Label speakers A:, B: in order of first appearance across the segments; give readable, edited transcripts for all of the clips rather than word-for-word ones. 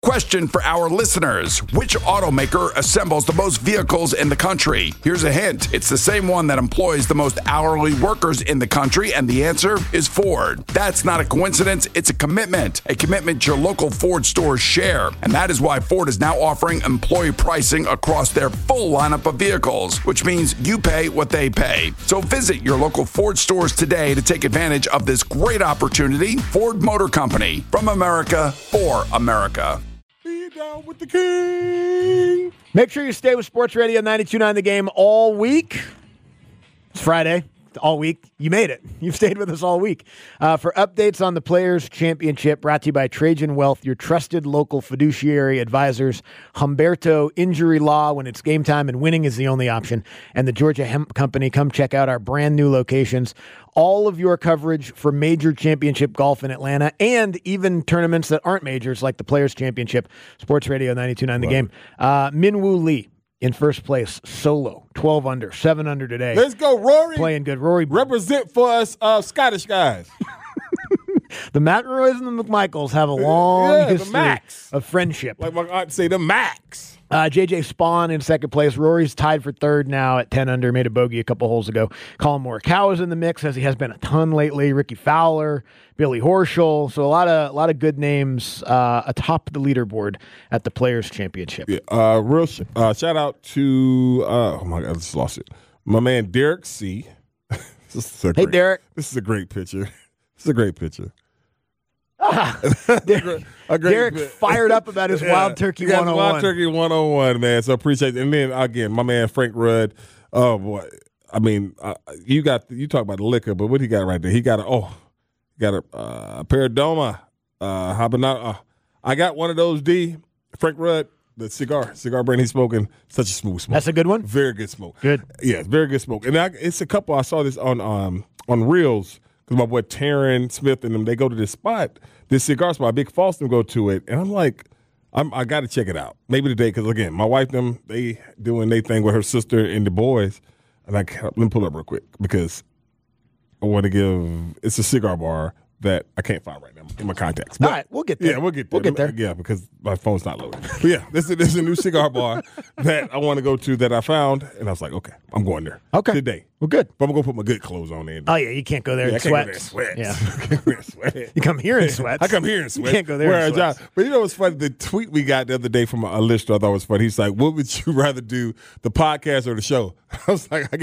A: Question for our listeners. Which automaker assembles the most vehicles in the country? Here's a hint. It's the same one that employs the most hourly workers in the country, and the answer is Ford. That's not a coincidence. It's a commitment your local Ford stores share. And that is why Ford is now offering employee pricing across their full lineup of vehicles, which means you pay what they pay. So visit your local Ford stores today to take advantage of this great opportunity. Ford Motor Company, from America for America.
B: Down with the king.
C: Make sure you stay with Sports Radio 92.9 The Game all week. It's Friday. All week. You made it. You've stayed with us all week. For updates on the Players' Championship, brought to you by Trajan Wealth, your trusted local fiduciary advisors, Humberto Injury Law, when it's game time and winning is the only option, and the Georgia Hemp Company. Come check out our brand new locations. All of your coverage for major championship golf in Atlanta and even tournaments that aren't majors like the Players' Championship. Sports Radio 92.9 The Game. Minwoo Lee in first place, solo, 12 under, 7 under today.
B: Let's go, Rory.
C: Playing good. Rory.
B: Represent for us Scottish guys.
C: The McElroys and the McMichaels have a long history of friendship.
B: Like my aunt say, the Max.
C: J.J. Spawn in second place. Rory's tied for third now at 10 under. Made a bogey a couple holes ago. Colin Morikawa's in the mix, as he has been a ton lately. Ricky Fowler, Billy Horschel. So a lot of good names atop the leaderboard at the Players' Championship.
B: Yeah, shout out to oh my God, I just lost it. My man Derek C.
C: Hey, Derek.
B: This is a great picture. This is a great picture.
C: Derek fired up about his Wild Turkey 101.
B: Wild Turkey 101, man. So appreciate it. And then again, my man Frank Rudd. Oh boy, I mean, you talk about the liquor, but what he got right there? He got a Paradoma Habanero. I got one of those. Frank Rudd, the cigar brand he's smoking. Such a smooth smoke.
C: That's a good one.
B: Very good smoke.
C: Good.
B: Yeah, very good smoke. And it's a couple. I saw this on Reels. Because my boy Taryn Smith and them, they go to this spot, this cigar spot. Big Falston go to it, and I'm like, I got to check it out. Maybe today, because again, my wife they doing their thing with her sister and the boys, and let me pull up real quick because I want to give. It's a cigar bar that I can't find right now in my contacts. But,
C: all right, we'll get there.
B: Yeah, we'll get there. Yeah, because my phone's not loaded. But yeah, this is a new cigar bar that I want to go to that I found, and I was like, okay, I'm going there.
C: Okay.
B: Today.
C: Well, good.
B: But I'm going to put my good clothes on there.
C: Oh, yeah, you can't go there in sweats.
B: Yeah.
C: You come here in sweats.
B: I come here in sweats.
C: You can't go there in sweats.
B: But you know what's funny? The tweet we got the other day from a listener I thought was funny. He's like, what would you rather do, the podcast or the show? I was like,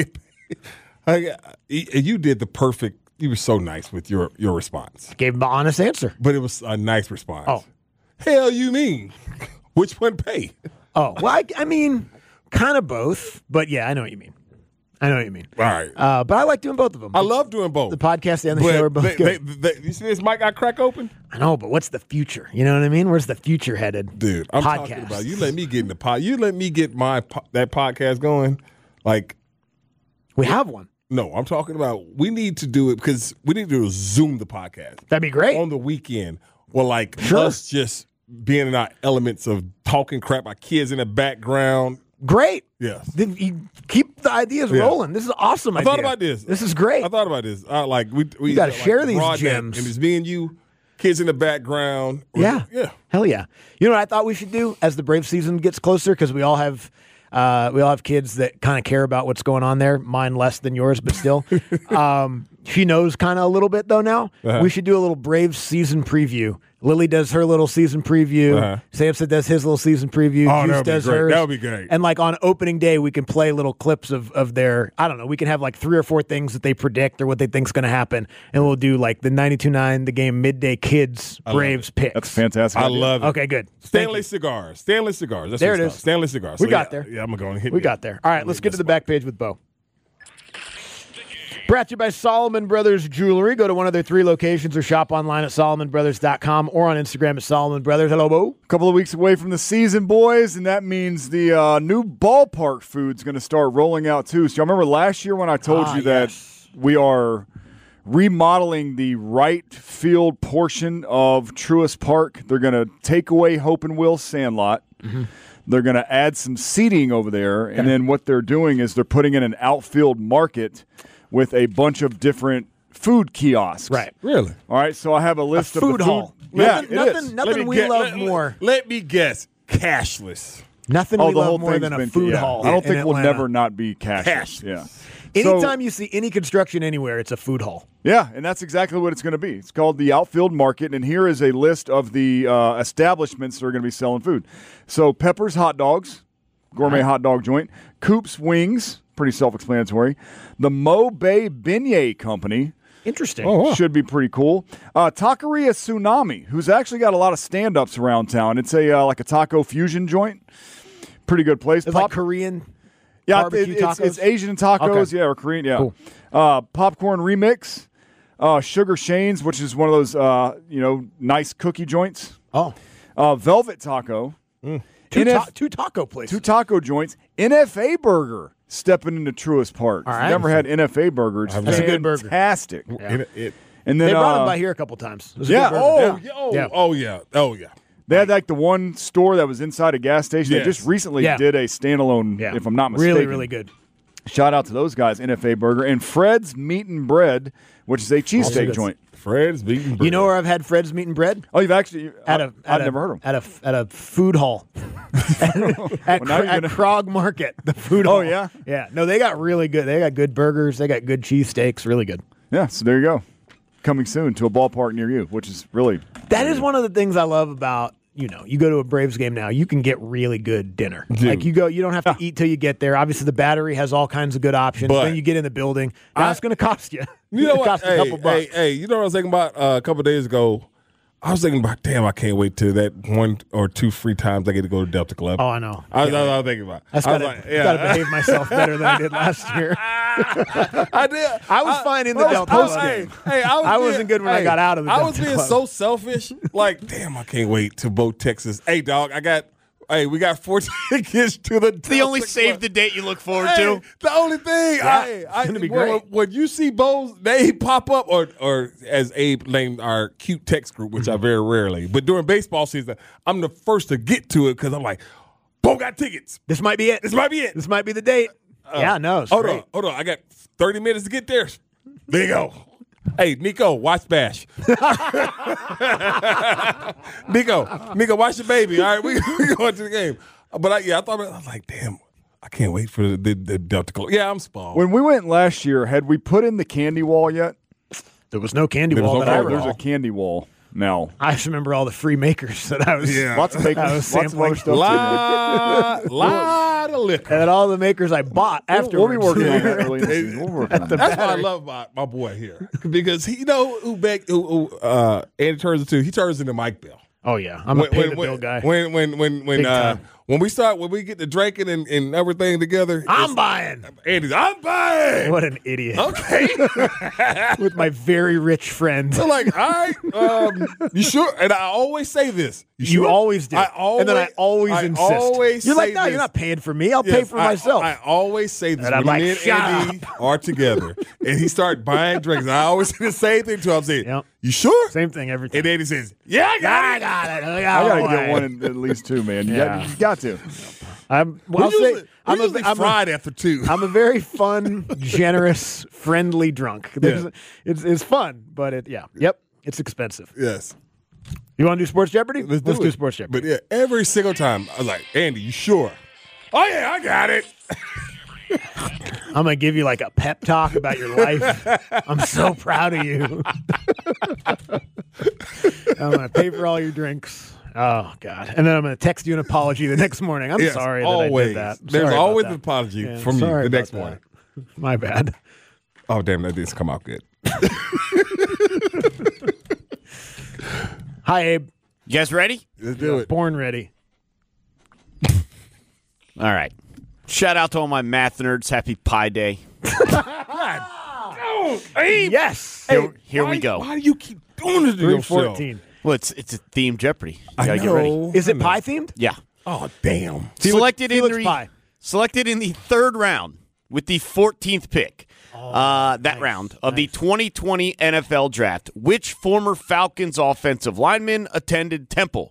B: you did the perfect. You were so nice with your response.
C: Gave him an honest answer.
B: But it was a nice response.
C: Oh.
B: Hell you mean? Which one pay?
C: Oh, well, I mean, kind of both. But yeah, I know what you mean. All
B: right.
C: But I like doing both of them.
B: I love doing both.
C: The podcast and the show are both good.
B: You see this mic got crack open?
C: I know, but what's the future? You know what I mean? Where's the future headed?
B: Dude, I'm talking about you let me get in the pod. You let me get that podcast going. Like,
C: we have one.
B: No, I'm talking about we need to do it because we need to Zoom the podcast.
C: That'd be great.
B: On the weekend. Well, like us just being in our elements of talking crap, our kids in the background.
C: Great.
B: Yes.
C: You keep the ideas rolling. This is awesome.
B: I thought about this.
C: This is great.
B: I thought about this. We
C: got to share these gems.
B: And it's me and you, kids in the background.
C: Yeah. Hell yeah. You know what I thought we should do as the Brave season gets closer, because we all have kids that kind of care about what's going on there. Mine less than yours, but still. She knows kind of a little bit, though, now. Uh-huh. We should do a little Braves season preview. Lily does her little season preview. Uh-huh. Samson does his little season preview. Juice does hers.
B: That would be great.
C: And like on opening day, we can play little clips of their, I don't know, we can have like 3 or 4 things that they predict or what they think's going to happen. And we'll do like the 92.9 The Game midday kids Braves picks.
D: That's fantastic.
B: I love it.
C: Okay, good.
B: Stanley Cigars. That's
C: there it is.
B: Stanley Cigars.
C: We got there.
B: Yeah, I'm going to go and hit
C: We got there. All right, let's get to the back page with Bo. Brought to you by Solomon Brothers Jewelry. Go to one of their 3 locations or shop online at SolomonBrothers.com or on Instagram at Solomon Brothers. Hello, Bo.
D: A couple of weeks away from the season, boys, and that means the new ballpark food's going to start rolling out, too. So y'all remember last year when I told you that we are remodeling the right field portion of Truist Park? They're going to take away Hope and Will Sandlot. Mm-hmm. They're going to add some seating over there, and then what they're doing is they're putting in an outfield market with a bunch of different food kiosks.
C: Right.
B: Really?
D: All right, so I have a list of
C: Food
D: the
C: hall.
D: food. Yeah, it
C: Nothing
D: is.
C: nothing we love more.
B: Let me guess. Cashless.
C: Nothing
D: Oh,
C: we
D: the whole
C: love more
D: thing's
C: than a
D: been-
C: food
D: yeah.
C: hall.
D: I don't
C: in
D: think we'll
C: Atlanta.
D: never not be cashless.
B: Cashless.
D: Yeah.
C: Anytime you see any construction anywhere, it's a food hall.
D: Yeah, and that's exactly what it's going to be. It's called the Outfield Market, and here is a list of the establishments that are going to be selling food. So Pepper's Hot Dogs, gourmet hot dog joint. Coop's Wings, pretty self-explanatory. The Mo Bay Beignet Company.
C: Interesting.
B: Oh, wow.
D: Should be pretty cool. Taqueria Tsunami, who's actually got a lot of stand-ups around town. It's a like a taco fusion joint. Pretty good place.
C: It's like Korean barbecue tacos?
D: It's Asian tacos,
C: Okay.
D: yeah, or Korean, yeah.
C: Cool.
D: Popcorn Remix, Sugar Shane's, which is one of those nice cookie joints.
C: Oh.
D: Velvet Taco,
C: Two taco places.
D: two taco joints. NFA Burger stepping into Truist Park.
C: All
D: If
C: right.
D: you've never had NFA Burger. It's
C: That's a good burger.
D: fantastic.
B: It-
D: And then
C: They brought them by here a couple times. It was a
D: yeah,
C: good burger.
B: oh,
D: Yeah.
B: yeah. Oh,
C: Yeah.
B: oh, yeah. Oh, yeah.
D: they had like the one store that was inside a gas station.
B: Yes.
D: They just recently
C: Yeah.
D: did a standalone,
C: Yeah.
D: if I'm not mistaken.
C: Really, really good.
D: Shout out to those guys, NFA Burger. And Fred's Meat and Bread, which is a cheesesteak
C: good.
D: joint.
B: Fred's beating bread.
C: You know where I've had Fred's Meat and Bread?
D: Oh, you've actually? I've never heard of them.
C: At a food hall. at
D: now you're gonna-
C: Krog Market, the food hall.
D: Oh, yeah?
C: Yeah. No, they got really good. They got good burgers. They got good cheesesteaks. Really good.
D: Yeah, so there you go. Coming soon to a ballpark near you, which is really
C: That is one of the things I love about, you go to a Braves game now, you can get really good dinner. Like you don't have to eat till you get there. Obviously, the Battery has all kinds of good options.
B: But
C: then you get in the building. Now it's going to cost you.
B: You know
C: It
B: what?
C: costs a couple bucks.
B: Hey, you know what I was thinking about a couple days ago? I was thinking about, damn, I can't wait till that 1 or 2 free times I get to go to Delta Club.
C: Oh, I know.
B: I was thinking about.
C: I just got to behave myself better than I did last year.
B: I did.
C: I was fine in the Delta Club game. I wasn't good when I got out of the
B: I was
C: Delta
B: being
C: Club.
B: so selfish. Like, damn, I can't wait to boat Texas. Hey, dog, we got 4 tickets to the
E: The only
B: Delta
E: save
B: Club.
E: the date you look forward
B: Hey,
E: to.
B: the only thing,
C: it's gonna be great.
B: When you see Bo's name pop up, or as Abe named our cute text group, which I very rarely, but during baseball season, I'm the first to get to it because I'm like, Bo got tickets.
C: This might be it.
B: This might be it.
C: This might be the date. Yeah, no. It's
B: Hold
C: great.
B: on. I got 30 minutes to get there. There you go. Hey, Nico, watch Bash. Nico, watch your baby. All right, we going to the game. But I was like, damn, I can't wait for the Delta Club. Yeah, I'm spoiled.
D: When we went last year, had we put in the candy wall yet?
C: There was no candy
B: There was
C: wall
B: no
C: that I
B: candy
C: recall.
D: There's a candy wall now.
C: I just remember all the free makers that I was.
D: Lots of makers,
C: I was
D: lots of other
C: sampling.
D: stuff.
B: lot of liquor.
C: And all the makers I bought afterwards.
D: We'll be working on that early in the season. We'll work on that.
B: That's what I love about my boy here because he who Andy turns into. He turns into Mike Bell.
C: Oh yeah, I'm a pay the bill guy.
B: When we get to drinking and everything together,
C: I'm buying.
B: Andy's I'm buying.
C: What an idiot!
B: Okay.
C: With my very rich friend.
B: So like, all right, you sure? And I always say this.
C: You
B: sure?
C: always do. And then I always insist.
B: Always
C: you're like,
B: say
C: no,
B: this.
C: you're not paying for me. I'll pay
B: Yes,
C: for myself.
B: I always say this
C: And I'm
B: when
C: like,
B: me and
C: shut
B: Andy are together, and he started buying drinks. I always say the same thing to him. I'm saying,
C: Yep.
B: you sure?
C: Same thing every time.
B: And Andy says, yeah, I got it.
C: I
D: I gotta get one at least two, man.
C: Yeah.
D: You got to.
C: I'm
B: Usually fried after 2.
C: I'm a very fun, generous, friendly drunk. It's fun, but it's expensive.
B: Yes.
C: You want to do Sports Jeopardy?
B: Let's
C: do
B: it.
C: Sports Jeopardy.
B: But yeah, every single time I was like, Andy, you sure? Oh yeah, I got it.
C: I'm gonna give you like a pep talk about your life. I'm so proud of you. I'm gonna pay for all your drinks. Oh God! And then I'm gonna text you an apology the next morning. I'm
B: Yes,
C: sorry
B: always.
C: that I did that.
B: There's
C: Sorry about
B: always
C: that.
B: an apology
C: Yeah,
B: from you
C: sorry
B: the next
C: about
B: morning.
C: that. My bad.
B: Oh damn, that didn't come out good.
C: Hi, Abe.
E: You guys ready?
B: Let's do it.
C: Born ready.
E: All right. Shout out to all my math nerds. Happy Pi Day.
C: Yes.
E: Here we go.
B: Why do you keep doing this to yourself?
C: 314.
E: Well, it's a theme Jeopardy. You
B: I
E: gotta get ready.
B: know.
C: Is it pie themed?
E: Yeah.
B: Oh damn.
E: Selected
C: Felix Pie.
E: Selected in the third round with the 14th pick. That round of the 2020 NFL Draft. Which former Falcons offensive lineman attended Temple?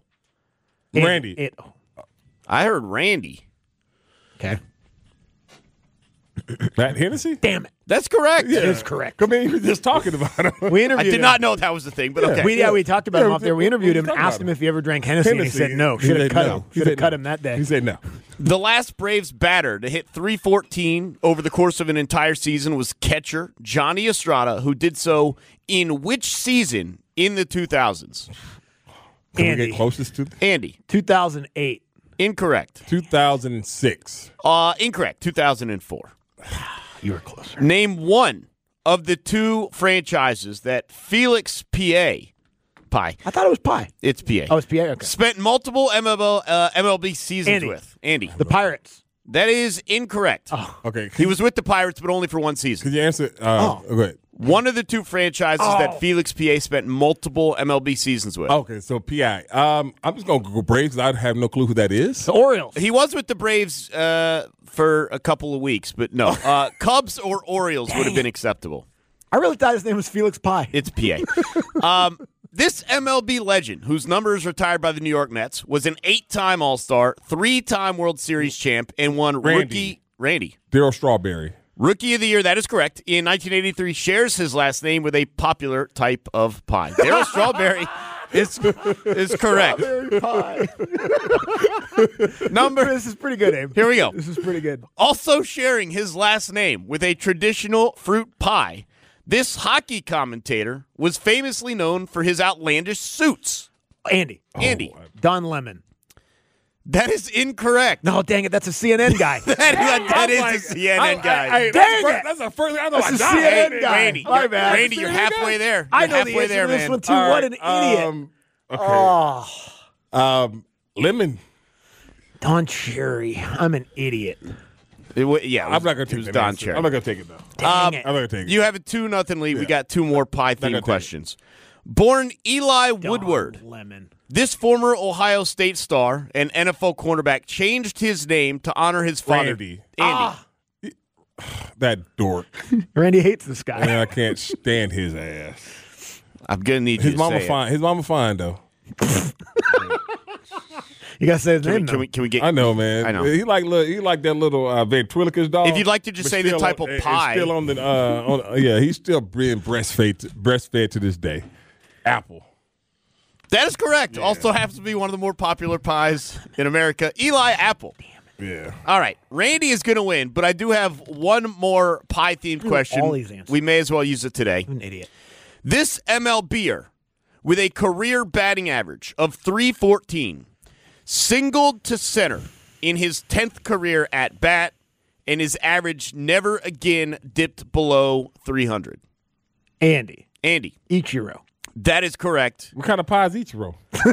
B: Randy.
E: I heard Randy.
C: Okay.
B: Matt Hennessy?
C: Damn it.
E: That's correct.
C: That is correct.
B: I mean, you were just talking about him.
C: We
E: I
C: interviewed
E: did
C: him.
E: not know that was the thing, but okay.
C: We talked about him off there. We interviewed him,
B: talking
C: asked
B: about
C: him
B: him.
C: if he ever drank Hennessy, and he said no.
B: He
C: Should have
B: said
C: cut
B: no.
C: him.
B: He
C: Should have
B: said
C: cut
B: no.
C: him that day.
B: He said no.
E: The last Braves batter to hit 314 over the course of an entire season was catcher Johnny Estrada, who did so in which season in the 2000s?
B: Can we
C: Andy.
B: get closest to
E: Andy.
C: 2008.
E: Incorrect.
B: 2006?
E: Incorrect. 2004.
C: You were closer.
E: Name one of the two franchises that Felix Pie,
C: I thought it was Pie.
E: it's PA,
C: Oh, it's PA? Okay.
E: spent multiple MLB seasons
C: Andy.
E: with. Andy.
C: The Pirates.
E: That is incorrect.
B: Okay.
E: He was with the Pirates, but only for one season.
B: Could you answer? Go ahead.
E: One of the two franchises that Felix PA spent multiple MLB seasons with.
B: Okay, so PI. I'm just going to go Braves. I have no clue who that is.
C: The Orioles.
E: He was with the Braves for a couple of weeks, but no. Cubs or Orioles would have been acceptable.
C: I really thought his name was Felix Pie.
E: It's PA. This MLB legend, whose number is retired by the New York Mets, was an 8-time All-Star, 3-time World Series champ, and won Randy.
B: Darryl Strawberry.
E: Rookie of the Year, that is correct. In 1983, shares his last name with a popular type of pie. Darryl Strawberry is correct.
C: Pie.
E: Number.
C: This is pretty good, Abe.
E: Here we go.
C: This is pretty good.
E: Also sharing his last name with a traditional fruit pie, this hockey commentator was famously known for his outlandish suits.
C: Andy.
E: Andy.
C: Don Lemon.
E: That is incorrect.
C: No, dang it. That's a CNN guy.
E: that is a CNN guy.
C: Dang it.
B: That's the first. I know.
C: That's a
B: I
C: CNN
B: died.
C: guy.
E: Randy,
C: My
E: you're,
C: bad.
E: Randy, you're halfway there.
C: I
E: You're
C: know the
E: halfway
C: answer
E: there,
C: to this
E: man.
C: one, too.
B: All
C: What an
B: right,
C: idiot.
B: Okay. Lemon.
C: Don Cherry. I'm an idiot.
E: Yeah,
B: I'm not going to
E: it
B: take
E: was
B: that
E: Don
B: answer.
E: Cherry.
B: I'm not going to take it, though.
C: Dang it.
B: I'm not going to take it.
E: You have a 2-0 lead. We got two more
B: gonna
E: pie-themed
B: take
E: questions. Born Eli Woodward,
C: Don Lemon.
E: this former Ohio State star and NFL cornerback changed his name to honor his father,
B: Randy.
E: Andy.
B: That dork.
C: Randy hates this guy.
B: Man, I can't stand his ass.
E: I'm gonna need you
B: His
E: to
B: mama
E: say it.
B: fine. His mama fine, though.
C: You got to say his
E: Can
C: name,
E: we, can,
C: though.
E: we, can we get?
B: I know, man.
E: I know.
B: He like that little ventriloquist dog.
E: If you'd like to just
B: but
E: say the
B: still
E: type
B: on-
E: of
B: and
E: pie.
B: still on the he's still being breastfed to this day. Apple.
E: That is correct. Also happens to be one of the more popular pies in America. Eli Apple.
B: Yeah.
E: All right, Randy is going to win, but I do have one more pie-themed question.
C: all these answers.
E: We may as well use it today.
C: I'm an idiot.
E: This MLBer, with a career batting average of 314, singled to center in his 10th career at bat, and his average never again dipped below 300.
C: Andy.
E: Ichiro. That is correct.
B: What kind of pie is Ichiro?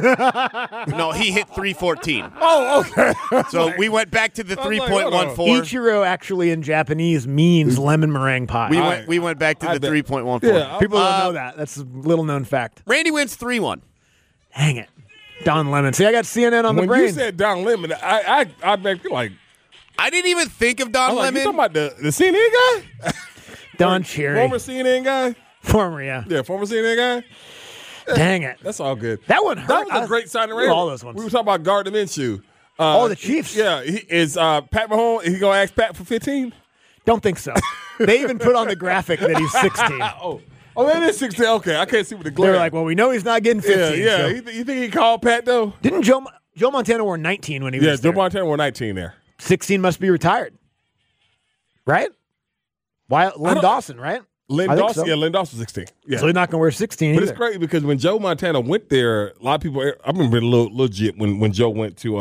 E: No, he hit 314.
B: Oh, okay.
E: So we went back to the
B: I was like, hold on.
E: 3.14.
C: Ichiro actually in Japanese means lemon meringue pie.
E: We went back to the 3.14.
B: Yeah,
C: People don't know that. That's a little known fact.
E: Randy wins 3-1.
C: Dang it. Don Lemon. See, I got CNN on the
B: When
C: brain.
B: you said Don Lemon, I feel like
E: I didn't even think of Don
B: I'm like,
E: Lemon.
B: you talking about the CNN guy?
C: Don Cherry.
B: Former CNN guy?
C: Former, yeah.
B: Yeah, former CNN guy?
C: Dang it.
B: That's all good.
C: That one hurt.
B: That was a great signing.
C: Knew all those ones.
B: We were talking about Gardner Minshew.
C: The Chiefs.
B: Yeah, is Pat Mahomes, he going to ask Pat for 15?
C: Don't think so. They even put on the graphic that he's 16.
B: Oh, that is 16. Okay, I can't see with the glare.
C: They're like, well, we know he's not getting 15.
B: yeah.
C: so-
B: You think he called Pat, though?
C: Didn't Joe Montana wore 19 when he
B: Yeah,
C: was
B: Joe
C: there?
B: Montana wore 19 there.
C: 16 must be retired. Right? Why? Len Dawson, right?
B: Len
C: I think
B: Dawson,
C: so.
B: yeah, Len Dawson 16. Yeah.
C: So he's not going to wear 16
B: But
C: either.
B: it's great because when Joe Montana went there, a lot of people. I remember being a little legit when Joe went to,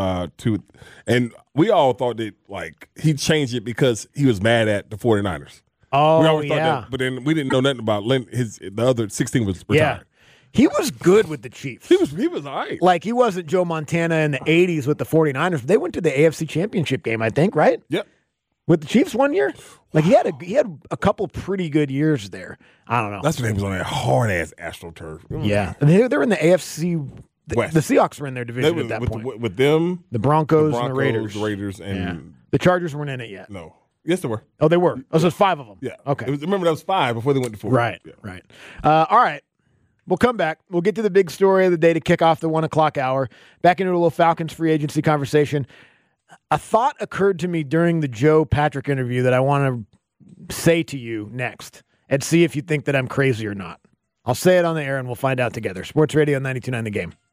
B: and we all thought that like he changed it because he was mad at the 49ers.
C: Oh,
B: We always thought
C: yeah.
B: that, but then we didn't know nothing about the other 16 was
C: Yeah.
B: retired.
C: He was good with the Chiefs.
B: He was all right.
C: Like, he wasn't Joe Montana in the 80s with the 49ers. They went to the AFC Championship game, I think, right?
B: Yep.
C: With the Chiefs one year? Like, he had a couple pretty good years there. I don't know.
B: That's when he was on that hard ass AstroTurf.
C: Yeah. And they were in the AFC. The
B: West.
C: Seahawks were in their
B: They
C: division
B: were
C: at that
B: with,
C: point.
B: with them,
C: The Broncos,
B: the
C: and the Raiders.
B: and
C: Yeah. The Chargers weren't in it yet.
B: no, yes they were.
C: Oh, they were. Oh, so it's 5 of them.
B: Yeah.
C: Okay.
B: Remember that was 5 before they went to 4.
C: Right.
B: Yeah.
C: Right. All right. We'll come back. We'll get to the big story of the day to kick off the 1 o'clock hour. Back into a little Falcons free agency conversation. A thought occurred to me during the Joe Patrick interview that I want to say to you next and see if you think that I'm crazy or not. I'll say it on the air and we'll find out together. Sports Radio 92.9 The Game.